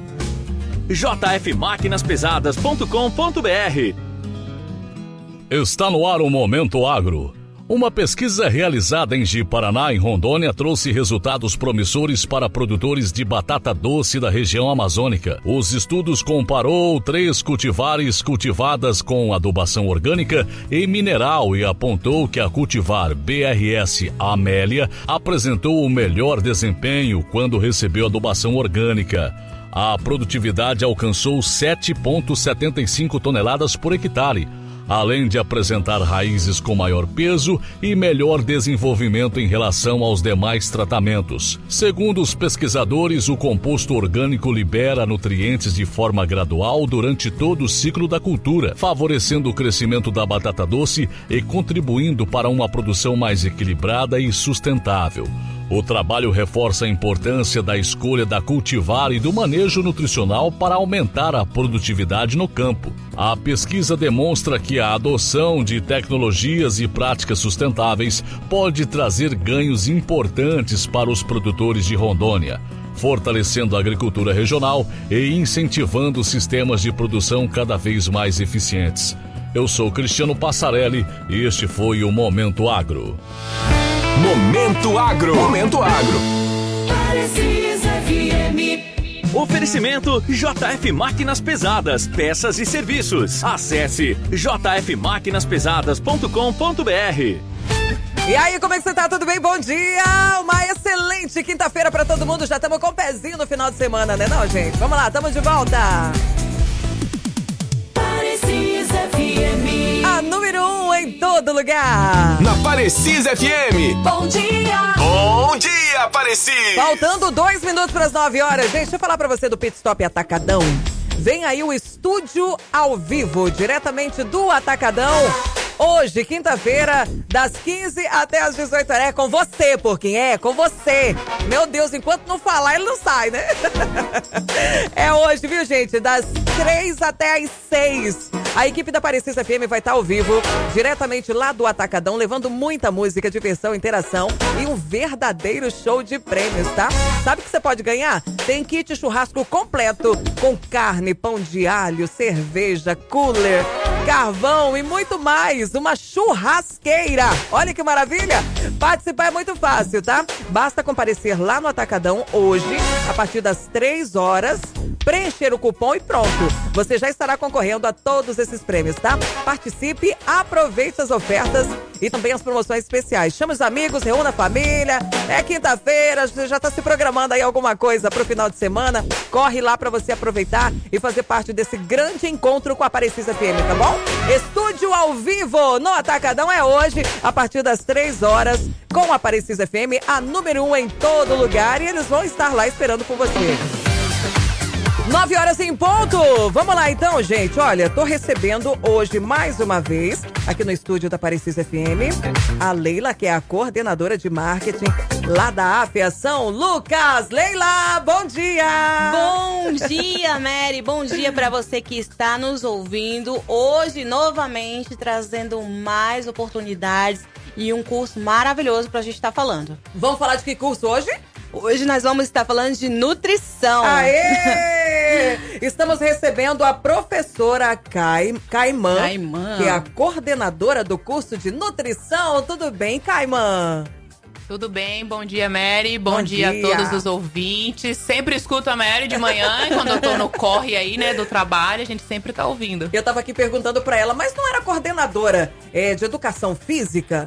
jfmaquinaspesadas.com.br. Está no ar o Momento Agro. Uma pesquisa realizada em Ji-Paraná, em Rondônia, trouxe resultados promissores para produtores de batata doce da região amazônica. Os estudos comparou 3 cultivares cultivadas com adubação orgânica e mineral e apontou que a cultivar BRS Amélia apresentou o melhor desempenho quando recebeu adubação orgânica. A produtividade alcançou 7,75 toneladas por hectare, além de apresentar raízes com maior peso e melhor desenvolvimento em relação aos demais tratamentos. Segundo os pesquisadores, o composto orgânico libera nutrientes de forma gradual durante todo o ciclo da cultura, favorecendo o crescimento da batata doce e contribuindo para uma produção mais equilibrada e sustentável. O trabalho reforça a importância da escolha da cultivar e do manejo nutricional para aumentar a produtividade no campo. A pesquisa demonstra que a adoção de tecnologias e práticas sustentáveis pode trazer ganhos importantes para os produtores de Rondônia, fortalecendo a agricultura regional e incentivando sistemas de produção cada vez mais eficientes. Eu sou Cristiano Passarelli e este foi o Momento Agro. Momento Agro. Momento Agro. Parecis FM. Oferecimento JF Máquinas Pesadas, peças e serviços. Acesse jfmaquinaspesadas.com.br. E aí, como é que você tá? Tudo bem? Bom dia! Uma excelente quinta-feira pra todo mundo. Já estamos com o pezinho no final de semana, né não, gente? Vamos lá, estamos de volta. Parecis FM. A número 1 em todo lugar. Na Parecis FM. Bom dia. Bom dia, Parecis. Faltando 2 minutos para as 9 horas. Gente, deixa eu falar para você do Pit Stop Atacadão. Vem aí o estúdio ao vivo, diretamente do Atacadão. Hoje, quinta-feira, das 15 até as 18 horas. É com você, Porquinho, é com você. Meu Deus, enquanto não falar, ele não sai, né? É hoje, viu, gente? Das 3 até as 6. A equipe da Parecisa FM vai estar ao vivo, diretamente lá do Atacadão, levando muita música, diversão, interação e um verdadeiro show de prêmios, tá? Sabe o que você pode ganhar? Tem kit churrasco completo, com carne, pão de alho, cerveja, cooler, carvão e muito mais. Uma churrasqueira. Olha que maravilha! Participar é muito fácil, tá? Basta comparecer lá no Atacadão hoje, a partir das 3 horas, preencher o cupom e pronto. Você já estará concorrendo a todos esses prêmios, tá? Participe, aproveite as ofertas e também as promoções especiais. Chama os amigos, reúna a família. É quinta-feira, você já tá se programando aí alguma coisa pro final de semana. Corre lá pra você aproveitar e fazer parte desse grande encontro com a Parecisa FM, tá bom? Estúdio ao vivo no Atacadão é hoje, a partir das 3 horas, com a Parecisa FM, a número 1 em todo lugar, e eles vão estar lá esperando por você. 9 horas em ponto. Vamos lá então, gente. Olha, tô recebendo hoje mais uma vez, aqui no estúdio da Parecisa FM, a Leila, que é a coordenadora de marketing lá da AFIA São Lucas. Leila, bom dia! Bom dia, Mary. Bom dia para você que está nos ouvindo. Hoje, novamente, trazendo mais oportunidades e um curso maravilhoso pra gente estar falando. Vamos falar de que curso hoje? Hoje nós vamos estar falando de nutrição. Aê! Estamos recebendo a professora Caimã, que é a coordenadora do curso de nutrição. Tudo bem, Caimã? Tudo bem, bom dia, Mary. Bom dia a todos os ouvintes. Sempre escuto a Mary de manhã, quando eu tô no corre aí, né, do trabalho, a gente sempre tá ouvindo. Eu tava aqui perguntando pra ela, mas não era coordenadora de educação física?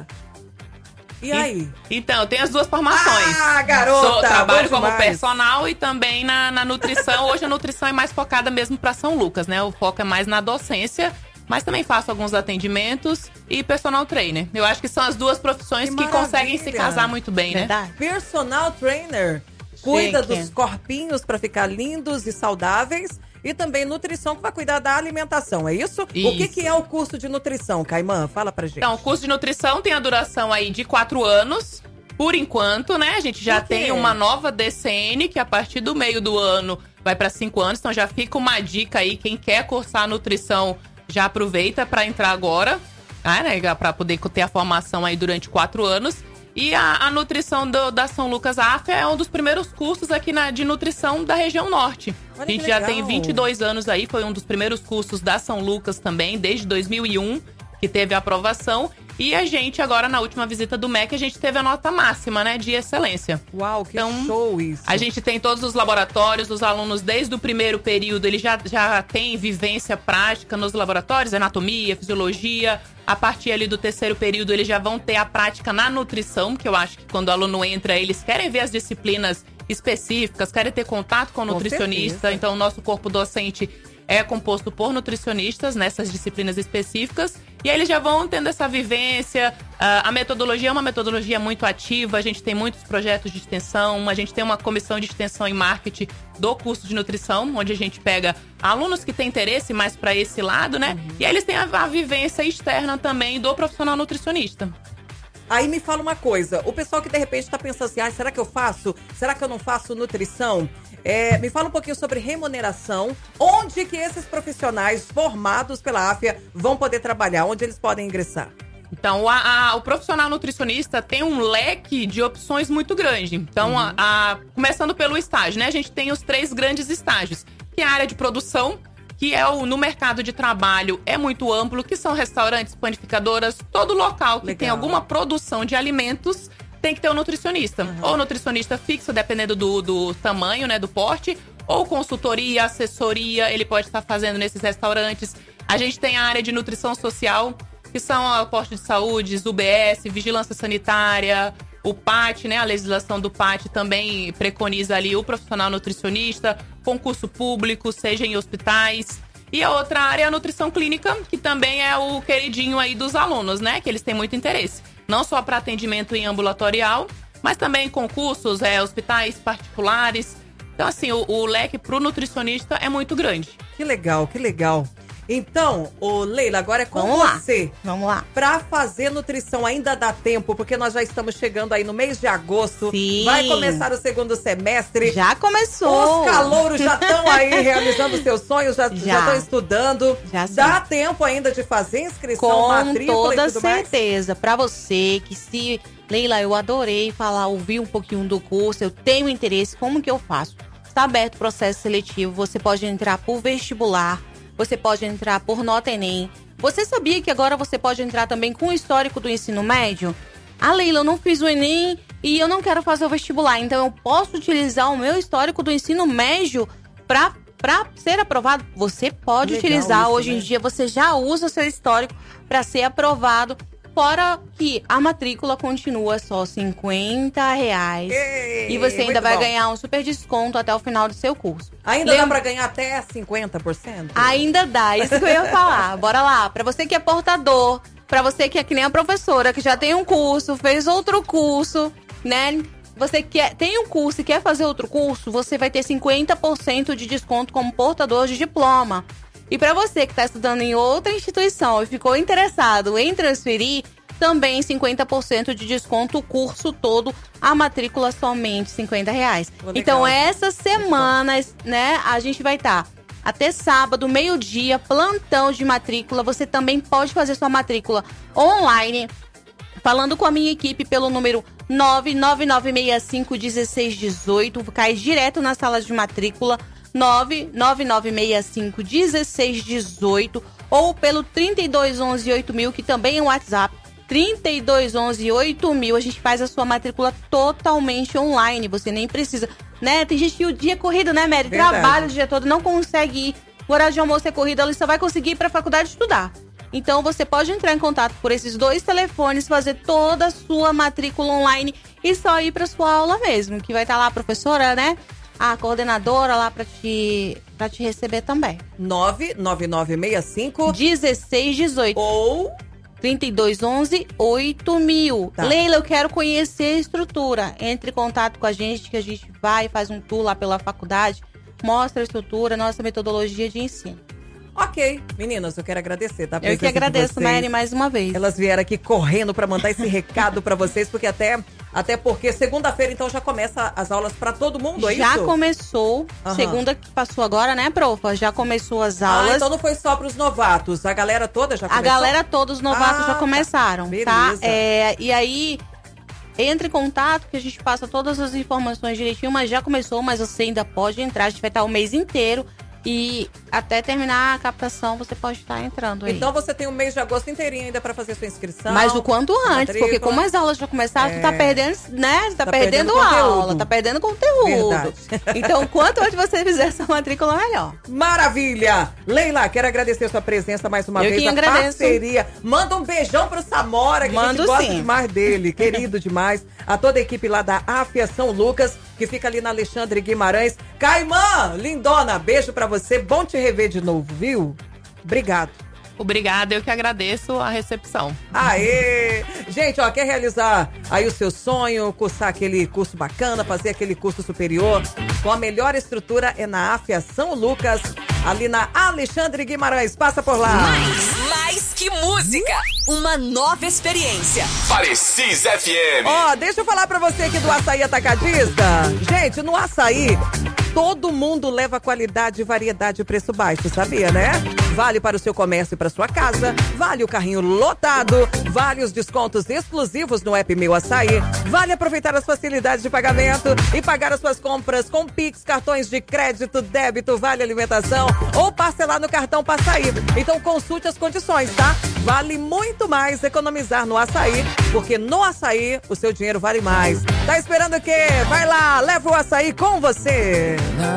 E aí? Então, tem as duas formações. Ah, garota! Trabalho como personal e também na nutrição. Hoje a nutrição é mais focada mesmo para São Lucas, né? O foco é mais na docência, mas também faço alguns atendimentos e personal trainer. Eu acho que são as duas profissões que conseguem se casar muito bem, né? Personal trainer. Cuida dos corpinhos para ficar lindos e saudáveis. E também nutrição, que vai cuidar da alimentação, é isso? Isso. O que é o curso de nutrição, Caimã? Fala pra gente. Então, o curso de nutrição tem a duração aí de 4 anos, por enquanto, né? A gente já tem uma nova DCN, que a partir do meio do ano vai para 5 anos. Então, já fica uma dica aí, quem quer cursar nutrição, já aproveita para entrar agora, né? Para poder ter a formação aí durante 4 anos. E a nutrição da São Lucas AFIA é um dos primeiros cursos aqui de nutrição da região norte. Olha, a gente já tem 22 anos aí, foi um dos primeiros cursos da São Lucas também, desde 2001, que teve a aprovação. E a gente agora, na última visita do MEC, a gente teve a nota máxima, né, de excelência. Uau, que show isso. A gente tem todos os laboratórios, os alunos desde o primeiro período, eles já têm vivência prática nos laboratórios, anatomia, fisiologia. A partir ali do terceiro período, eles já vão ter a prática na nutrição, que eu acho que quando o aluno entra, eles querem ver as disciplinas específicas, querem ter contato com o nutricionista. Então, o nosso corpo docente é composto por nutricionistas nessas disciplinas específicas. E aí eles já vão tendo essa vivência. A metodologia é uma metodologia muito ativa. A gente tem muitos projetos de extensão. A gente tem uma comissão de extensão e marketing do curso de nutrição, onde a gente pega alunos que têm interesse mais para esse lado, né? E aí eles têm a vivência externa também do profissional nutricionista. Aí me fala uma coisa, o pessoal que de repente tá pensando assim, será que eu faço? Será que eu não faço nutrição? Me fala um pouquinho sobre remuneração. Onde que esses profissionais formados pela AFIA vão poder trabalhar? Onde eles podem ingressar? Então, o profissional nutricionista tem um leque de opções muito grande. Então, começando pelo estágio, né? A gente tem os 3 grandes estágios, que é a área de produção, que é no mercado de trabalho é muito amplo, que são restaurantes, panificadoras, todo local que tem alguma produção de alimentos tem que ter um nutricionista. Ou nutricionista fixo, dependendo do tamanho, né, do porte, ou consultoria, assessoria, ele pode estar fazendo nesses restaurantes. A gente tem a área de nutrição social, que são o posto de saúde, UBS, vigilância sanitária, o PAT, né, a legislação do PAT também preconiza ali o profissional nutricionista, concurso público, seja em hospitais. E a outra área é a nutrição clínica, que também é o queridinho aí dos alunos, né, que eles têm muito interesse. Não só para atendimento em ambulatorial, mas também em concursos, hospitais particulares. Então, assim, o leque pro nutricionista é muito grande. Que legal, que legal. Então, Leila, agora é com você. Vamos lá. Pra fazer nutrição ainda dá tempo, porque nós já estamos chegando aí no mês de agosto. Sim. Vai começar o segundo semestre. Já começou. Os calouros já estão aí realizando seus sonhos, já estão estudando. Dá tempo ainda de fazer inscrição, matrícula e tudo mais? Com toda certeza. Pra você que se... Leila, eu adorei ouvir um pouquinho do curso, eu tenho interesse, como que eu faço? Está aberto o processo seletivo, você pode entrar por vestibular, você pode entrar por nota Enem. Você sabia que agora você pode entrar também com o histórico do ensino médio? Ah, Leila, eu não fiz o Enem e eu não quero fazer o vestibular, então eu posso utilizar o meu histórico do ensino médio para ser aprovado? Você pode utilizar, isso, hoje em dia você já usa o seu histórico para ser aprovado. Fora que a matrícula continua só R$50. E você ainda vai ganhar um super desconto até o final do seu curso. Ainda dá pra ganhar até 50%? Ainda dá, isso que eu ia falar. Bora lá. Pra você que é portador, pra você que é que nem a professora, que já tem um curso, fez outro curso, né? Você tem um curso e quer fazer outro curso, você vai ter 50% de desconto como portador de diploma. E para você que está estudando em outra instituição e ficou interessado em transferir, também 50% de desconto o curso todo, a matrícula somente R$50. Então, essa semana, né, a gente vai estar até sábado, meio-dia, plantão de matrícula. Você também pode fazer sua matrícula online, falando com a minha equipe pelo número 999651618, cai direto na sala de matrícula, 999651618, ou pelo 32118000, que também é um WhatsApp, 32118000. A gente faz a sua matrícula totalmente online, você nem precisa, né? Tem gente que o dia é corrido, né, Mary? Trabalha o dia todo, não consegue ir. O horário de almoço é corrido, ela só vai conseguir ir para a faculdade estudar. Então você pode entrar em contato por esses 2 telefones, fazer toda a sua matrícula online e só ir para sua aula mesmo, que vai estar lá a professora, né? A coordenadora lá pra te receber também. 99965-1618. Ou 3211-8000. Tá. Leila, eu quero conhecer a estrutura. Entre em contato com a gente, que a gente vai, faz um tour lá pela faculdade, mostra a estrutura, nossa metodologia de ensino. Ok, meninas, eu quero agradecer, tá? Eu que agradeço, Mary, mais uma vez. Elas vieram aqui correndo pra mandar esse recado pra vocês, porque até porque segunda-feira, então, já começa as aulas pra todo mundo, é isso? Já começou. Segunda que passou agora, né, profa? Já começou as aulas. Então não foi só pros novatos, a galera toda já começou? A galera toda, os novatos já começaram, tá? Beleza. E aí, entre em contato que a gente passa todas as informações direitinho, mas já começou, mas você ainda pode entrar, a gente vai estar o mês inteiro. E até terminar a captação, você pode estar entrando aí. Então você tem um mês de agosto inteirinho ainda pra fazer sua inscrição. Mas o quanto antes, porque como as aulas já começaram, tu tá perdendo, né? Você tá perdendo aula, tá perdendo conteúdo. Verdade. Então, quanto antes você fizer essa matrícula, melhor. Maravilha! Leila, quero agradecer a sua presença mais uma vez. Eu que agradeço. Parceria. Manda um beijão pro Samora, que a gente gosta demais dele. Querido demais. A toda a equipe lá da Afiação Lucas, que fica ali na Alexandre Guimarães. Caimã, lindona, beijo pra você. Bom te rever de novo, viu? Obrigado. Obrigada, eu que agradeço a recepção. Aê! Gente, ó, quer realizar aí o seu sonho, cursar aquele curso bacana, fazer aquele curso superior? Com a melhor estrutura é na Afiação Lucas, ali na Alexandre Guimarães. Passa por lá. Mais que música, uma nova experiência. Parecis FM. Ó, deixa eu falar pra você aqui do Açaí Atacadista. Gente, no açaí, todo mundo leva qualidade, variedade e preço baixo, sabia, né? Vale para o seu comércio e para sua casa, vale o carrinho lotado, vale os descontos exclusivos no app Meu Açaí, vale aproveitar as facilidades de pagamento e pagar as suas compras com Pix, cartões de crédito, débito, vale alimentação ou parcelar no cartão Passaí. Então consulte as condições, tá? Vale muito mais economizar no açaí, porque no açaí o seu dinheiro vale mais. Tá esperando o quê? Vai lá, leva o açaí com você.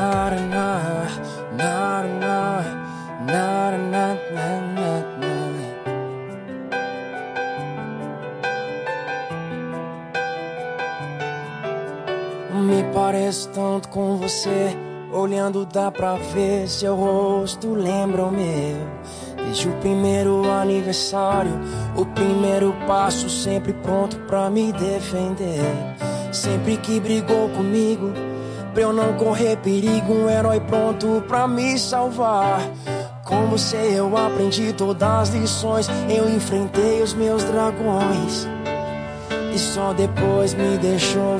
Me pareço tanto com você, olhando dá pra ver seu rosto lembra o meu. Desde o primeiro aniversário, o primeiro passo, sempre pronto pra me defender. Sempre que brigou comigo, pra eu não correr perigo, um herói pronto pra me salvar. Com você eu aprendi todas as lições, eu enfrentei os meus dragões e só depois me deixou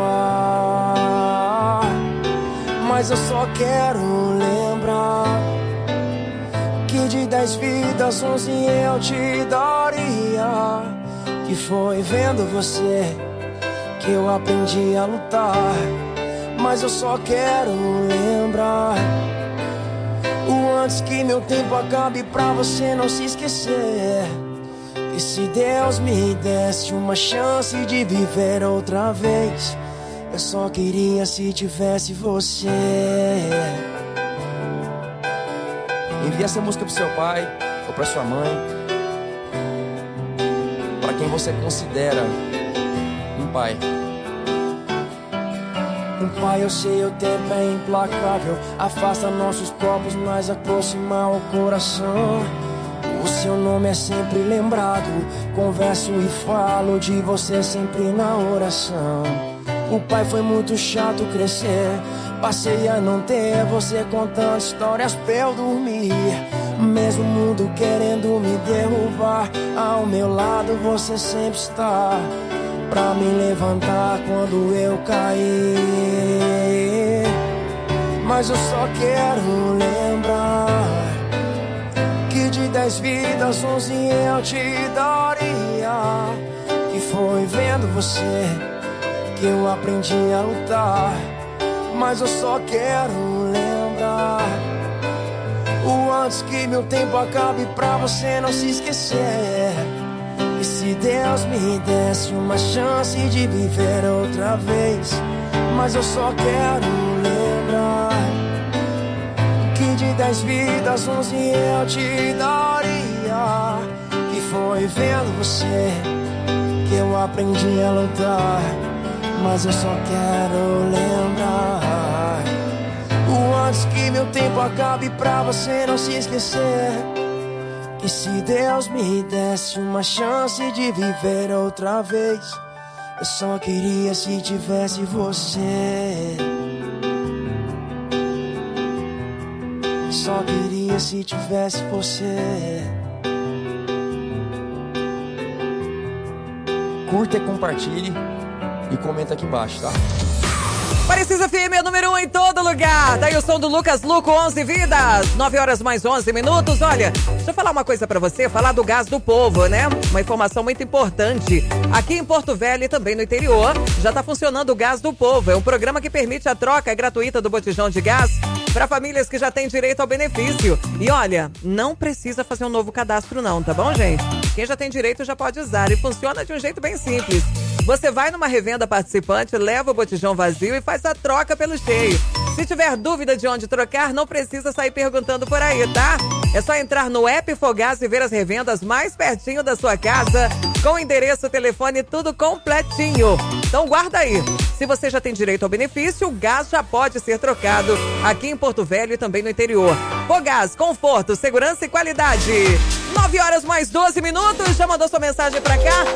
voar. Mas eu só quero lembrar que de 10 vidas 11 eu te daria, que foi vendo você que eu aprendi a lutar. Mas eu só quero lembrar o antes que meu tempo acabe, pra você não se esquecer. E se Deus me desse uma chance de viver outra vez, eu só queria se tivesse você. Envie essa música pro seu pai ou pra sua mãe, pra quem você considera um pai. Um pai, eu sei, o tempo é implacável, afasta nossos corpos, mas aproxima ao coração. O seu nome é sempre lembrado, converso e falo de você sempre na oração. O pai foi muito chato crescer, passei a não ter você contando histórias pra eu dormir. Mesmo o mundo querendo me derrubar, ao meu lado você sempre está, pra me levantar quando eu cair. Mas eu só quero lembrar que de 10 vidas 11 eu te daria, que foi vendo você que eu aprendi a lutar. Mas eu só quero lembrar o antes que meu tempo acabe, pra você não se esquecer. E se Deus me desse uma chance de viver outra vez, mas eu só quero lembrar que de 10 vidas 11 eu te daria, que foi vendo você que eu aprendi a lutar. Mas eu só quero lembrar o antes que meu tempo acabe, pra você não se esquecer. E se Deus me desse uma chance de viver outra vez, eu só queria se tivesse você. Eu só queria se tivesse você. Curta e compartilhe e comenta aqui embaixo, tá? Parecisa FM é número 1 em todo lugar. Daí o som do Lucas Luco, 11 vidas, 9 horas mais 11 minutos. Olha, deixa eu falar uma coisa pra você, falar do Gás do Povo, né? Uma informação muito importante. Aqui em Porto Velho e também no interior, já tá funcionando o Gás do Povo. É um programa que permite a troca gratuita do botijão de gás para famílias que já têm direito ao benefício. E olha, não precisa fazer um novo cadastro não, tá bom, gente? Quem já tem direito já pode usar e funciona de um jeito bem simples. Você vai numa revenda participante, leva o botijão vazio e faz a troca pelo cheio. Se tiver dúvida de onde trocar, não precisa sair perguntando por aí, tá? É só entrar no app Fogás e ver as revendas mais pertinho da sua casa, com endereço, telefone, tudo completinho. Então guarda aí. Se você já tem direito ao benefício, o gás já pode ser trocado aqui em Porto Velho e também no interior. Fogás, conforto, segurança e qualidade. 9 horas mais 12 minutos. Já mandou sua mensagem pra cá?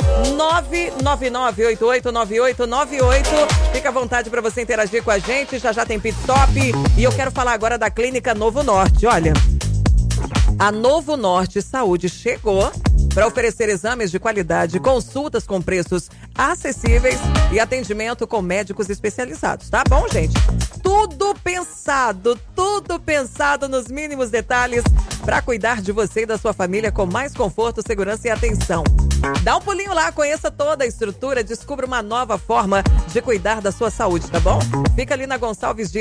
999889898. Fica à vontade pra você interagir com a gente. Já já tem Pit Top. E eu quero falar agora da Clínica Novo Norte. Olha, a Novo Norte Saúde chegou para oferecer exames de qualidade, consultas com preços acessíveis e atendimento com médicos especializados. Tá bom, gente? Tudo pensado nos mínimos detalhes para cuidar de você e da sua família com mais conforto, segurança e atenção. Dá um pulinho lá, conheça toda a estrutura, descubra uma nova forma de cuidar da sua saúde, tá bom? Fica ali na Gonçalves Dias